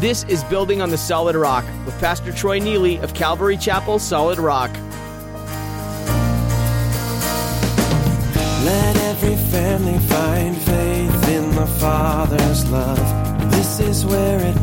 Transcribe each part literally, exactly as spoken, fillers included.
This is Building on the Solid Rock with Pastor Troy Neely of Calvary Chapel, Solid Rock. Let every family find faith in the Father's love. This is where it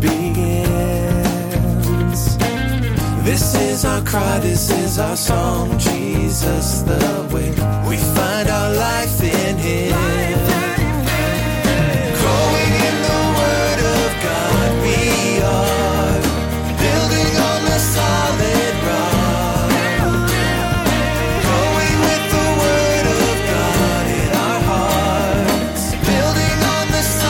begins. This is our cry, this is our song. Jesus the way. We find our life in Him. Growing in the Word of God, we are building on the solid rock. Growing with the Word of God in our hearts, building on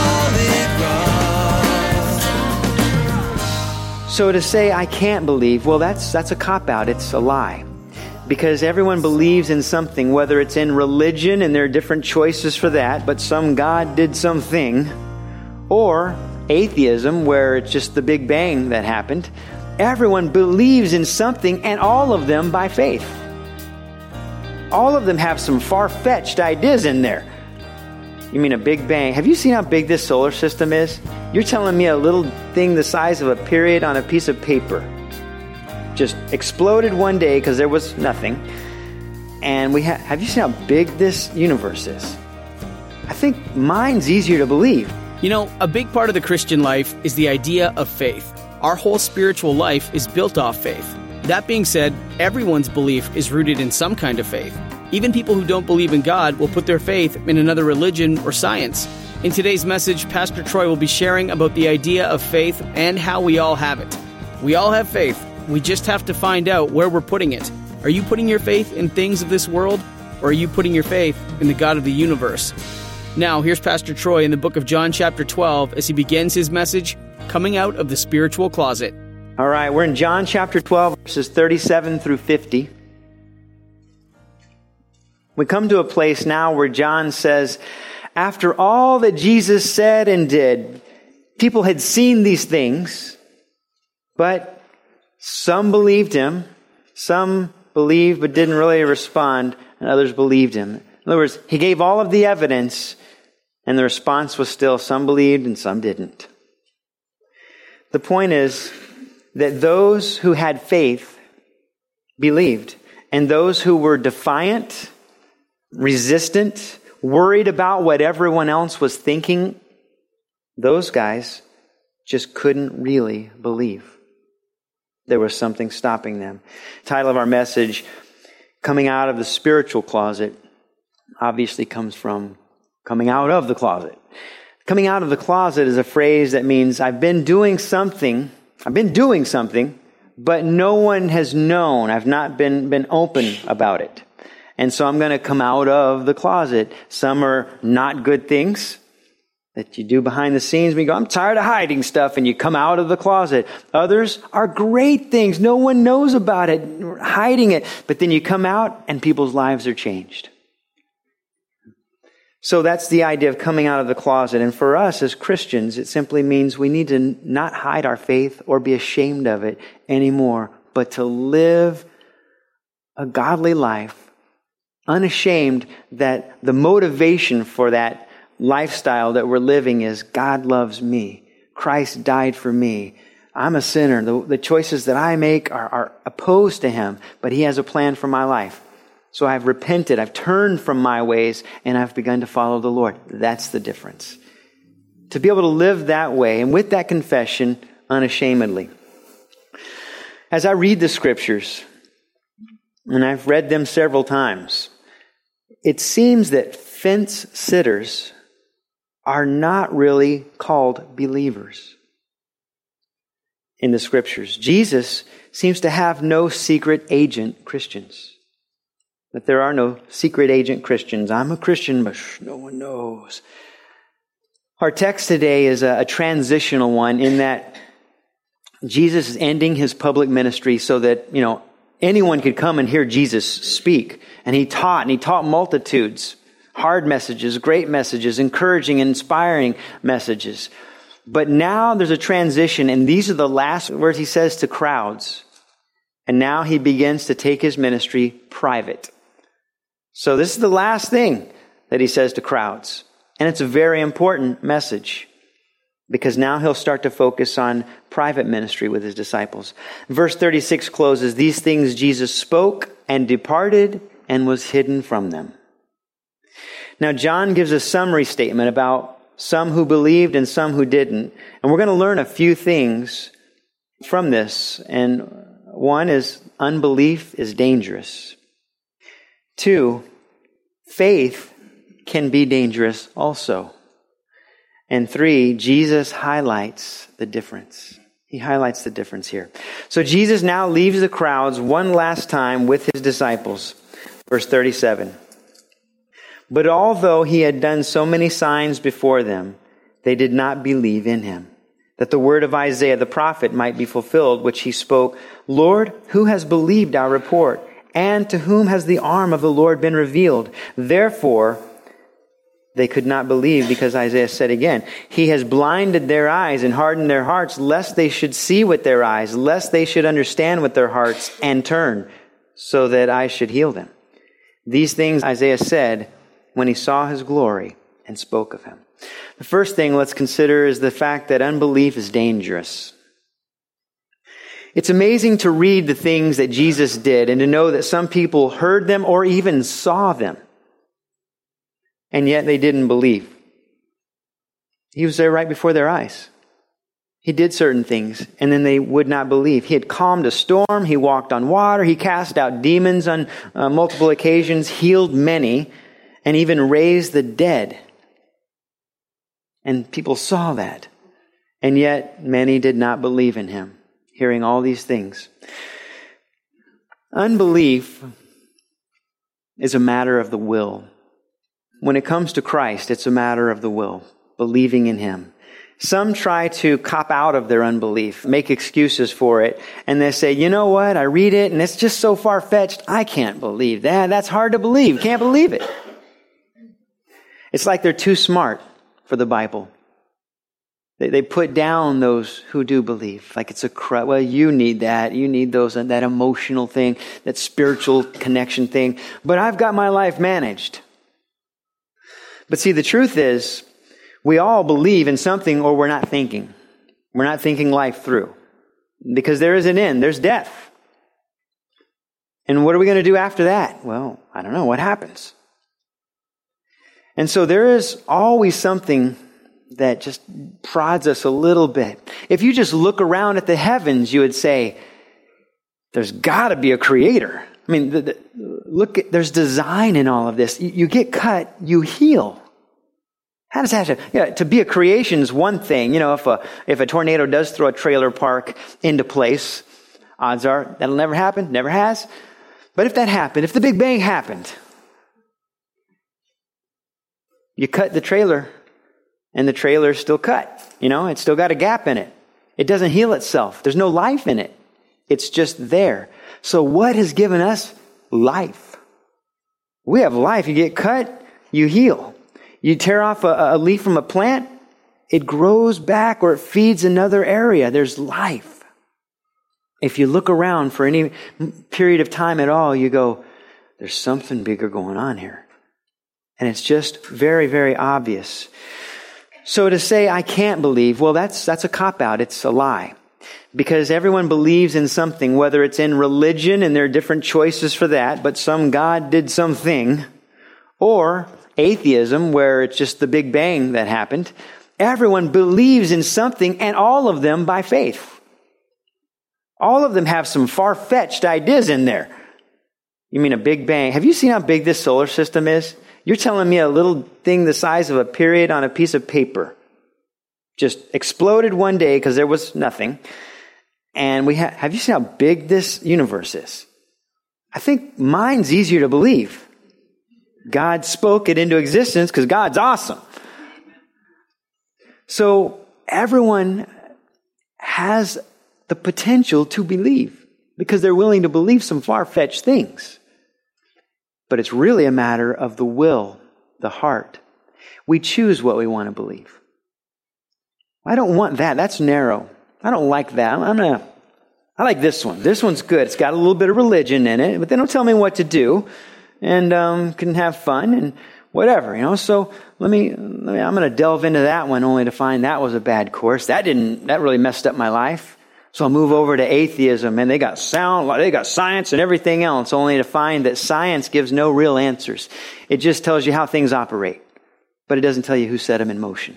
the solid rock. So to say I can't believe, well, that's that's a cop-out. It's a lie. Because everyone believes in something, whether it's in religion, and there are different choices for that, but some God did something, or atheism, where it's just the Big Bang that happened. Everyone believes in something, and all of them by faith. All of them have some far-fetched ideas in there. You mean a Big Bang? Have you seen how big this solar system is? You're telling me a little thing the size of a period on a piece of paper just exploded one day because there was nothing. And we ha- have you seen how big this universe is? I think mine's easier to believe. You know, a big part of the Christian life is the idea of faith. Our whole spiritual life is built off faith. That being said, everyone's belief is rooted in some kind of faith. Even people who don't believe in God will put their faith in another religion or science. In today's message, Pastor Troy will be sharing about the idea of faith and how we all have it. We all have faith. We just have to find out where we're putting it. Are you putting your faith in things of this world, or are you putting your faith in the God of the universe? Now, here's Pastor Troy in the book of John chapter twelve as he begins his message, Coming Out of the Spiritual Closet. All right, we're in John chapter twelve, verses thirty-seven through fifty. We come to a place now where John says, after all that Jesus said and did, people had seen these things, but some believed him, some believed but didn't really respond, and others believed him. In other words, he gave all of the evidence, and the response was still some believed and some didn't. The point is that those who had faith believed, and those who were defiant, resistant, worried about what everyone else was thinking, those guys just couldn't really believe. There was something stopping them. Title of our message, Coming Out of the Spiritual Closet, obviously comes from coming out of the closet. Coming out of the closet is a phrase that means I've been doing something, I've been doing something, but no one has known. I've not been, been open about it. And so I'm going to come out of the closet. Some are not good things that you do behind the scenes. We go, I'm tired of hiding stuff, and you come out of the closet. Others are great things. No one knows about it, hiding it. But then you come out, and people's lives are changed. So that's the idea of coming out of the closet. And for us as Christians, it simply means we need to not hide our faith or be ashamed of it anymore, but to live a godly life, unashamed that the motivation for that lifestyle that we're living is God loves me. Christ died for me. I'm a sinner. The, the choices that I make are, are opposed to Him, but He has a plan for my life. So I've repented. I've turned from my ways, and I've begun to follow the Lord. That's the difference. To be able to live that way, and with that confession, unashamedly. As I read the Scriptures, and I've read them several times, it seems that fence sitters are not really called believers in the Scriptures. Jesus seems to have no secret agent Christians. That there are no secret agent Christians. I'm a Christian, but shh, no one knows. Our text today is a, a transitional one in that Jesus is ending His public ministry so that, you know, anyone could come and hear Jesus speak. And He taught, and He taught multitudes. Hard messages, great messages, encouraging, inspiring messages. But now there's a transition, and these are the last words He says to crowds. And now He begins to take His ministry private. So this is the last thing that He says to crowds. And it's a very important message. because now he'll start to focus on private ministry with his disciples. Verse thirty-six closes, "These things Jesus spoke and departed and was hidden from them." Now, John gives a summary statement about some who believed and some who didn't. And we're going to learn a few things from this. And one is unbelief is dangerous. Two, faith can be dangerous also. And three, Jesus highlights the difference. He highlights the difference here. So Jesus now leaves the crowds one last time with his disciples. Verse thirty-seven. "But although he had done so many signs before them, they did not believe in him, that the word of Isaiah the prophet might be fulfilled, which he spoke, 'Lord, who has believed our report? And to whom has the arm of the Lord been revealed?' Therefore, they could not believe, because Isaiah said again, 'He has blinded their eyes and hardened their hearts, lest they should see with their eyes, lest they should understand with their hearts and turn, so that I should heal them.' These things Isaiah said when he saw his glory and spoke of him." The first thing let's consider is the fact that unbelief is dangerous. It's amazing to read the things that Jesus did and to know that some people heard them or even saw them, and yet they didn't believe. He was there right before their eyes. He did certain things, and then they would not believe. He had calmed a storm. He walked on water. He cast out demons on uh, multiple occasions, healed many, and even raised the dead. And people saw that. And yet many did not believe in him, hearing all these things. Unbelief is a matter of the will. When it comes to Christ, it's a matter of the will, believing in him. Some try to cop out of their unbelief, make excuses for it, and they say, you know what, I read it and it's just so far-fetched, I can't believe that. That's hard to believe. Can't believe it. It's like they're too smart for the Bible. They, they put down those who do believe. Like it's a, cr- well, you need that. You need those, that emotional thing, that spiritual connection thing. But I've got my life managed. But see, the truth is, we all believe in something or we're not thinking. We're not thinking life through. Because there is an end. There's death. And what are we going to do after that? Well, I don't know. What happens? And so there is always something that just prods us a little bit. If you just look around at the heavens, you would say, there's got to be a creator. I mean, the, the, look, at, there's design in all of this. You, you get cut, you heal. How does that happen? Yeah, to be a creation is one thing. You know, if a if a tornado does throw a trailer park into place, odds are that'll never happen. Never has. But if that happened, if the Big Bang happened, you cut the trailer, and the trailer's still cut. You know, it's still got a gap in it. It doesn't heal itself. There's no life in it. It's just there. So what has given us life? We have life. You get cut, you heal. You tear off a, a leaf from a plant, it grows back or it feeds another area. There's life. If you look around for any period of time at all, you go, there's something bigger going on here. And it's just very, very obvious. So to say, I can't believe, well, that's that's a cop-out. It's a lie. Because everyone believes in something, whether it's in religion, and there are different choices for that, but some God did something, or atheism, where it's just the Big Bang that happened. Everyone believes in something, and all of them by faith. All of them have some far-fetched ideas in there. You mean a Big Bang? Have you seen how big this solar system is? You're telling me a little thing the size of a period on a piece of paper just exploded one day because there was nothing. And we ha- have you seen how big this universe is? I think mine's easier to believe. God spoke it into existence because God's awesome. So everyone has the potential to believe because they're willing to believe some far-fetched things. But it's really a matter of the will, the heart. We choose what we want to believe. I don't want that. That's narrow. I don't like that. I'm gonna, I like this one. This one's good. It's got a little bit of religion in it, but they don't tell me what to do. And um, can have fun. And whatever, you know. So let me, let me I'm going to delve into that one only to find that was a bad course. That didn't, that really messed up my life. So I'll move over to atheism, and they got sound, they got science and everything else, only to find that science gives no real answers. It just tells you how things operate, but it doesn't tell you who set them in motion.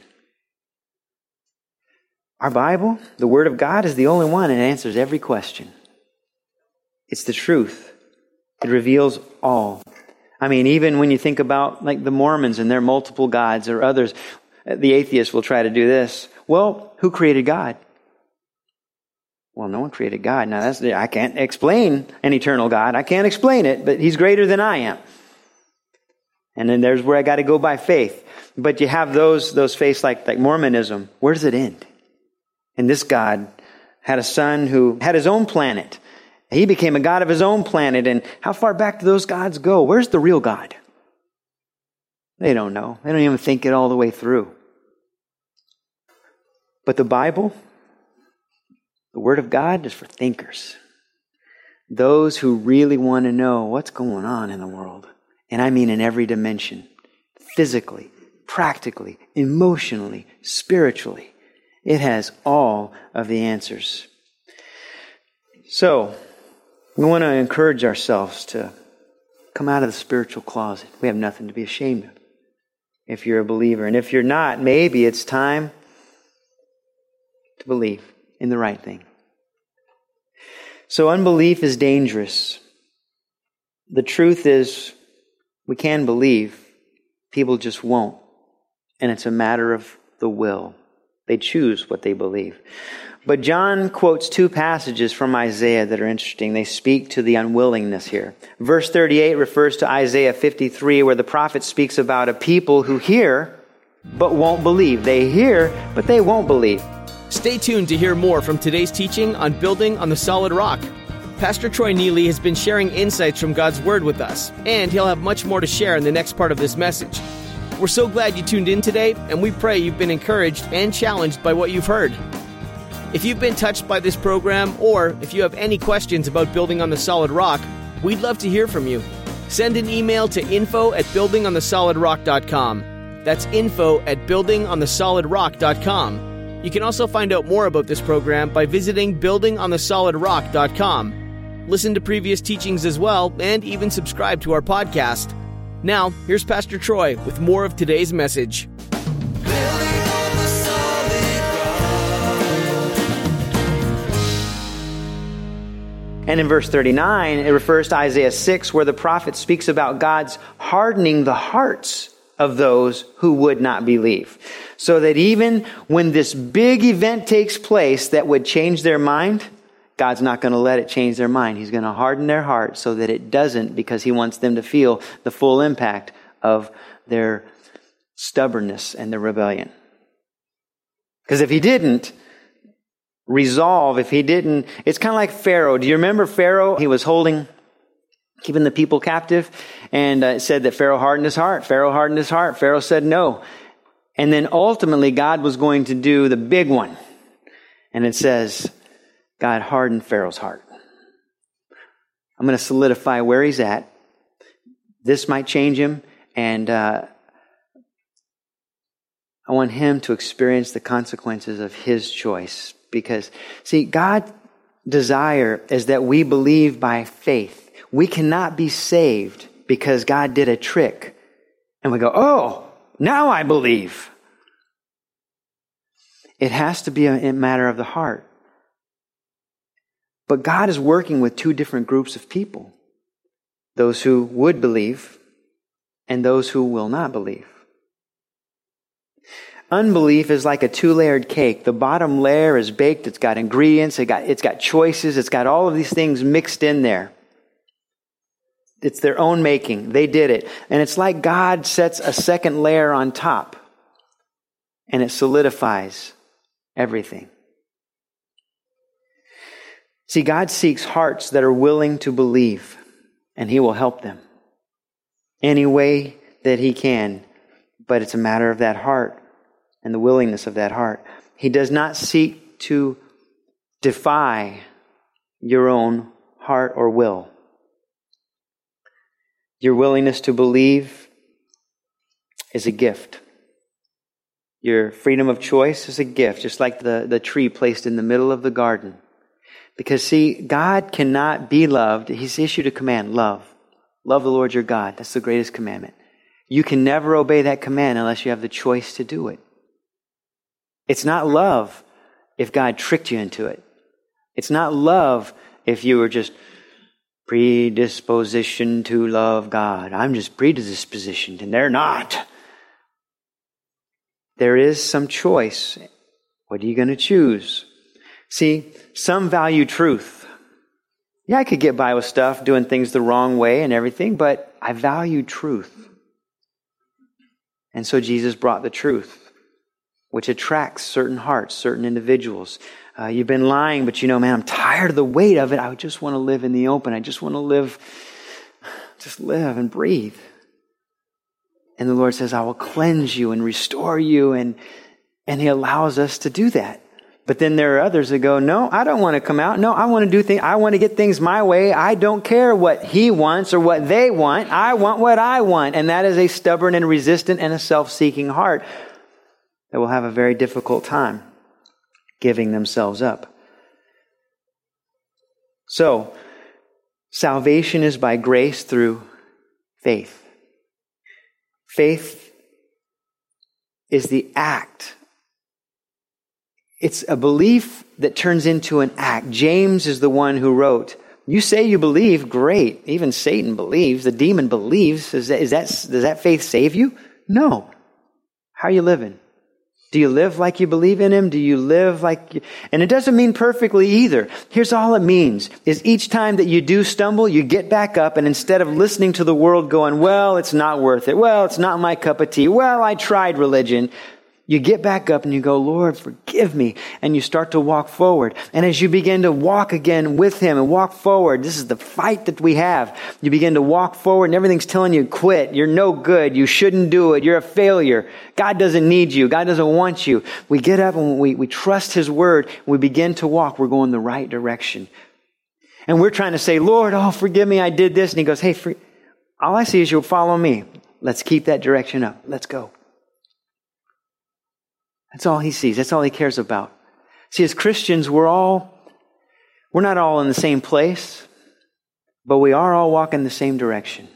Our Bible, the Word of God, is the only one that answers every question. It's the truth. It reveals all. I mean, even when you think about like the Mormons and their multiple gods or others, the atheists will try to do this. Well, who created God? Well, no one created God. Now, that's I can't explain an eternal God. I can't explain it, but He's greater than I am. And then there's where I got to go by faith. But you have those those faiths like, like Mormonism. Where does it end? And this God had a son who had his own planet. He became a god of his own planet. And how far back do those gods go? Where's the real God? They don't know. They don't even think it all the way through. But the Bible, the Word of God, is for thinkers. Those who really want to know what's going on in the world. And I mean in every dimension. Physically, practically, emotionally, spiritually. It has all of the answers. So, we want to encourage ourselves to come out of the spiritual closet. We have nothing to be ashamed of if you're a believer. And if you're not, maybe it's time to believe in the right thing. So unbelief is dangerous. The truth is, we can believe, people just won't. And it's a matter of the will. They choose what they believe. But John quotes two passages from Isaiah that are interesting. They speak to the unwillingness here. Verse thirty-eight refers to Isaiah fifty-three, where the prophet speaks about a people who hear but won't believe. They hear, but they won't believe. Stay tuned to hear more from today's teaching on Building on the Solid Rock. Pastor Troy Neely has been sharing insights from God's Word with us, and he'll have much more to share in the next part of this message. We're so glad you tuned in today, and we pray you've been encouraged and challenged by what you've heard. If you've been touched by this program, or if you have any questions about Building on the Solid Rock, we'd love to hear from you. Send an email to info at building on the solid rock dot com. That's info at building on the solid rock dot com. You can also find out more about this program by visiting building on the solid rock dot com. Listen to previous teachings as well, and even subscribe to our podcast. Now, here's Pastor Troy with more of today's message. And in verse thirty-nine, it refers to Isaiah six, where the prophet speaks about God's hardening the hearts of those who would not believe. So that even when this big event takes place that would change their mind, God's not going to let it change their mind. He's going to harden their heart so that it doesn't, because He wants them to feel the full impact of their stubbornness and their rebellion. Because if He didn't resolve, if He didn't, it's kind of like Pharaoh. Do you remember Pharaoh? He was holding, keeping the people captive, and uh, it said that Pharaoh hardened his heart. Pharaoh hardened his heart. Pharaoh said no. And then ultimately God was going to do the big one. And it says, God hardened Pharaoh's heart. I'm going to solidify where he's at. This might change him, and uh, I want him to experience the consequences of his choice. Because, see, God's desire is that we believe by faith. We cannot be saved because God did a trick. And we go, oh, now I believe. It has to be a matter of the heart. But God is working with two different groups of people. Those who would believe and those who will not believe. Unbelief is like a two-layered cake. The bottom layer is baked. It's got ingredients. It got, it's got choices. It's got all of these things mixed in there. It's their own making. They did it. And it's like God sets a second layer on top. And it solidifies everything. See, God seeks hearts that are willing to believe, and He will help them any way that He can. But it's a matter of that heart and the willingness of that heart. He does not seek to defy your own heart or will. Your willingness to believe is a gift. Your freedom of choice is a gift, just like the, the tree placed in the middle of the garden. Because see, God cannot be loved. He's issued a command, love. Love the Lord your God. That's the greatest commandment. You can never obey that command unless you have the choice to do it. It's not love if God tricked you into it. It's not love if you were just predispositioned to love God. I'm just predispositioned and they're not. There is some choice. What are you going to choose? See, some value truth. Yeah, I could get by with stuff, doing things the wrong way and everything, but I value truth. And so Jesus brought the truth, which attracts certain hearts, certain individuals. Uh, you've been lying, but you know, man, I'm tired of the weight of it. I just want to live in the open. I just want to live, just live and breathe. And the Lord says, I will cleanse you and restore you. And, and He allows us to do that. But then there are others that go, no, I don't want to come out. No, I want to do things. I want to get things my way. I don't care what he wants or what they want. I want what I want. And that is a stubborn and resistant and a self-seeking heart that will have a very difficult time giving themselves up. So, salvation is by grace through faith. Faith is the act. It's a belief that turns into an act. James is the one who wrote, you say you believe, great. Even Satan believes, the demon believes. Is that, is that, does that faith save you? No. How are you living? Do you live like you believe in Him? Do you live like you... And it doesn't mean perfectly either. Here's all it means, is each time that you do stumble, you get back up, and instead of listening to the world going, well, it's not worth it. Well, it's not my cup of tea. Well, I tried religion. You get back up and you go, Lord, forgive me. And you start to walk forward. And as you begin to walk again with Him and walk forward, this is the fight that we have. You begin to walk forward and everything's telling you, quit. You're no good. You shouldn't do it. You're a failure. God doesn't need you. God doesn't want you. We get up and we, we trust His word. We begin to walk. We're going the right direction. And we're trying to say, Lord, oh, forgive me. I did this. And He goes, hey, for, all I see is you'll follow me. Let's keep that direction up. Let's go. That's all He sees. That's all He cares about. See, as Christians, we're all, we're not all in the same place, but we are all walking the same direction.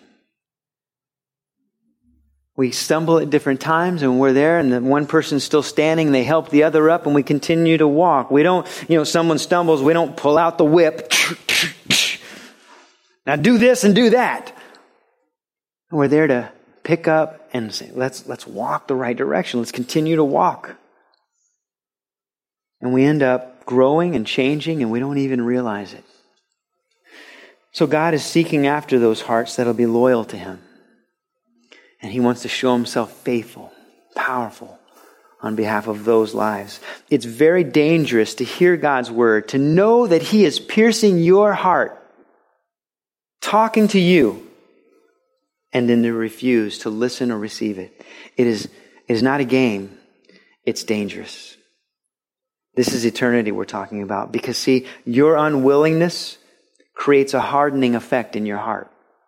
We stumble at different times and we're there and the one person's still standing, they help the other up and we continue to walk. We don't, you know, someone stumbles, we don't pull out the whip. Now do this and do that. And we're there to pick up and say, let's, let's walk the right direction. Let's continue to walk. And we end up growing and changing and we don't even realize it. So God is seeking after those hearts that'll be loyal to Him. And He wants to show Himself faithful, powerful on behalf of those lives. It's very dangerous to hear God's word, to know that He is piercing your heart, talking to you, and then to refuse to listen or receive it. It is, it is not a game. It's dangerous. This is eternity we're talking about. Because see, your unwillingness creates a hardening effect in your heart.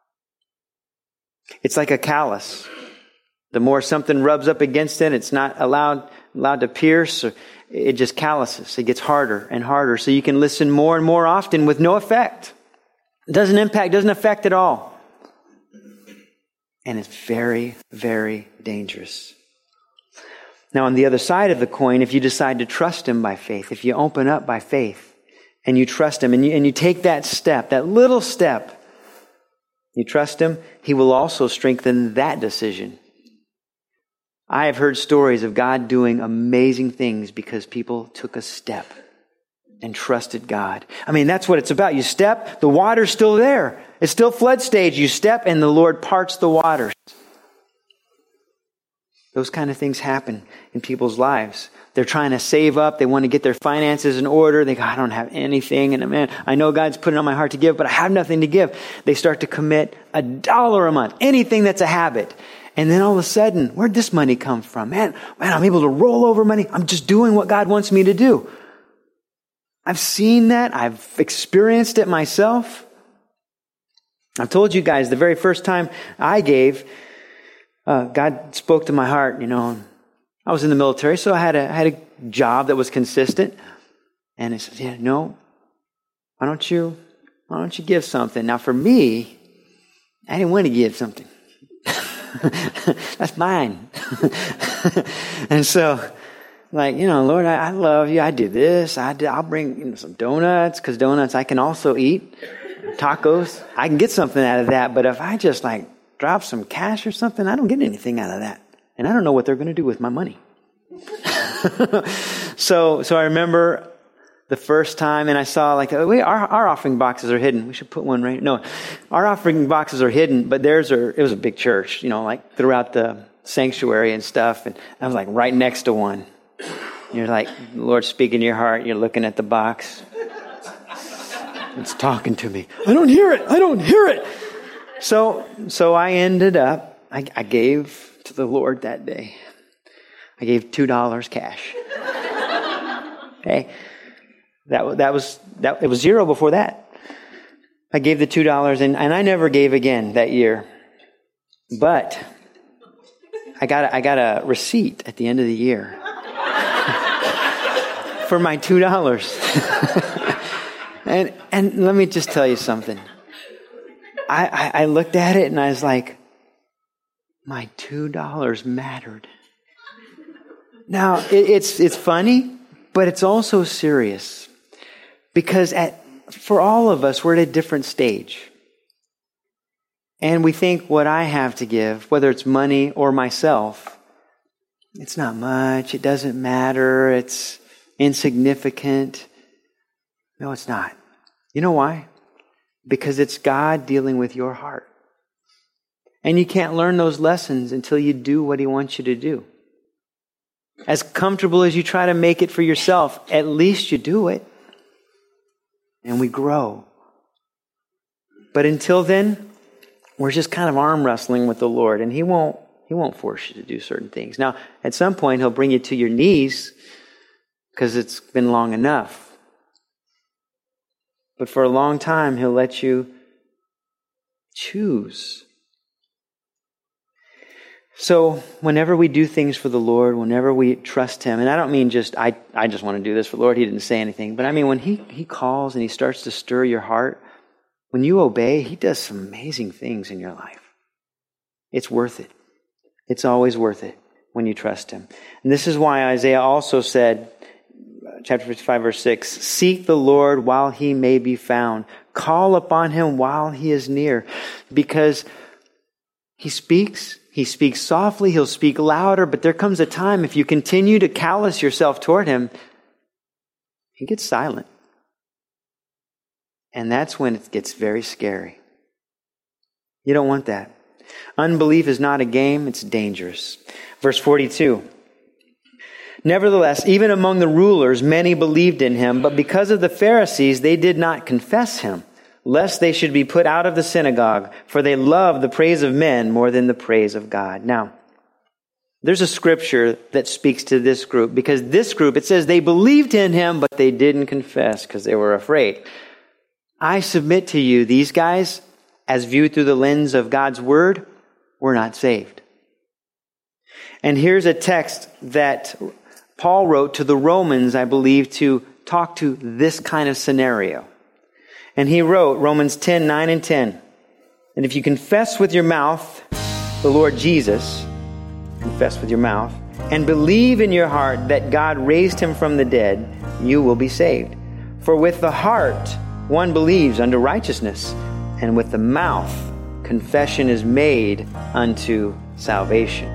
It's like a callus. The more something rubs up against it, it's not allowed, allowed to pierce. Or it just calluses. It gets harder and harder. So you can listen more and more often with no effect. It doesn't impact, doesn't affect at all. And it's very, very dangerous. Now, on the other side of the coin, if you decide to trust Him by faith, if you open up by faith and you trust Him and you, and you take that step, that little step, you trust Him, He will also strengthen that decision. I have heard stories of God doing amazing things because people took a step and trusted God. I mean, that's what it's about. You step, the water's still there. It's still flood stage. You step and the Lord parts the waters. Those kind of things happen in people's lives. They're trying to save up. They want to get their finances in order. They go, I don't have anything. And man, I know God's put it on my heart to give, but I have nothing to give. They start to commit a dollar a month. Anything that's a habit. And then all of a sudden, where'd this money come from? Man, man, I'm able to roll over money. I'm just doing what God wants me to do. I've seen that. I've experienced it myself. I've told you guys the very first time I gave, uh, God spoke to my heart, you know. I was in the military, so I had a I had a job that was consistent. And he said, yeah, no, why don't you, why don't you give something? Now for me, I didn't want to give something. That's mine. And so, like, you know, Lord, I, I love you. I do this. I do, I'll bring you know, some donuts, because donuts I can also eat. Tacos. I can get something out of that. But if I just like drop some cash or something, I don't get anything out of that. And I don't know what they're going to do with my money. so, so I remember the first time, and I saw like, oh, wait, our, our offering boxes are hidden. We should put one right. No, our offering boxes are hidden, but theirs are, it was a big church, you know, like throughout the sanctuary and stuff. And I was like right next to one. You're like, Lord, speaking to your heart. You're looking at the box. It's talking to me. I don't hear it. I don't hear it. So, so I ended up, I, I gave to the Lord that day. I gave two dollars cash. Okay. That, that was, that, it was zero before that. I gave the two dollars and, and I never gave again that year. But I got a, I got a receipt at the end of the year for my two dollars. and, and let me just tell you something. I, I, I looked at it and I was like, my two dollars mattered. Now, it, it's, it's funny, but it's also serious. Because at, for all of us, we're at a different stage. And we think what I have to give, whether it's money or myself, it's not much, it doesn't matter, it's insignificant. No, it's not. You know why? Because it's God dealing with your heart. And you can't learn those lessons until you do what He wants you to do. As comfortable as you try to make it for yourself, at least you do it. And we grow. But until then, we're just kind of arm wrestling with the Lord, and He won't He won't force you to do certain things. Now, at some point, He'll bring you to your knees because it's been long enough. But for a long time, He'll let you choose. So whenever we do things for the Lord, whenever we trust Him, and I don't mean just, I, I just want to do this for the Lord, He didn't say anything, but I mean when He, he calls and He starts to stir your heart, when you obey, He does some amazing things in your life. It's worth it. It's always worth it when you trust Him. And this is why Isaiah also said, chapter fifty-five, verse six, seek the Lord while He may be found. Call upon Him while He is near. Because He speaks, He speaks softly, He'll speak louder, but there comes a time if you continue to callous yourself toward Him, He gets silent. And that's when it gets very scary. You don't want that. Unbelief is not a game, it's dangerous. Verse forty-two. Nevertheless, even among the rulers, many believed in Him, but because of the Pharisees, they did not confess Him, lest they should be put out of the synagogue, for they love the praise of men more than the praise of God. Now, there's a scripture that speaks to this group, because this group, it says they believed in Him, but they didn't confess because they were afraid. I submit to you, these guys, as viewed through the lens of God's Word, were not saved. And here's a text that Paul wrote to the Romans, I believe, to talk to this kind of scenario. And he wrote, Romans ten, nine and ten, and if you confess with your mouth the Lord Jesus, confess with your mouth, and believe in your heart that God raised Him from the dead, you will be saved. For with the heart one believes unto righteousness, and with the mouth confession is made unto salvation.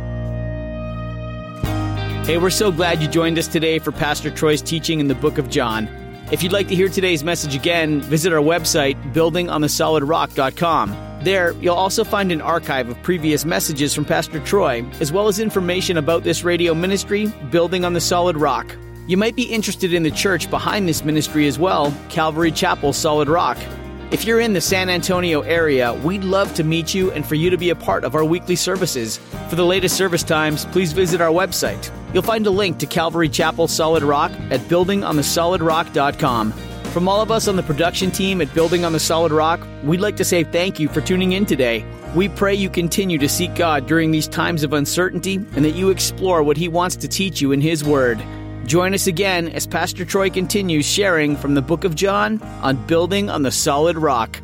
Hey, we're so glad you joined us today for Pastor Troy's teaching in the book of John. If you'd like to hear today's message again, visit our website, building on the solid rock dot com. There, you'll also find an archive of previous messages from Pastor Troy, as well as information about this radio ministry, Building on the Solid Rock. You might be interested in the church behind this ministry as well, Calvary Chapel Solid Rock. If you're in the San Antonio area, we'd love to meet you and for you to be a part of our weekly services. For the latest service times, please visit our website. You'll find a link to Calvary Chapel Solid Rock at building on the solid rock dot com. From all of us on the production team at Building on the Solid Rock, we'd like to say thank you for tuning in today. We pray you continue to seek God during these times of uncertainty and that you explore what He wants to teach you in His Word. Join us again as Pastor Troy continues sharing from the book of John on Building on the Solid Rock.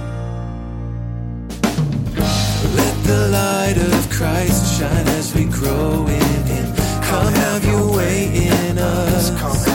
Let the light of Christ shine as we grow in Him. Come have your way in us.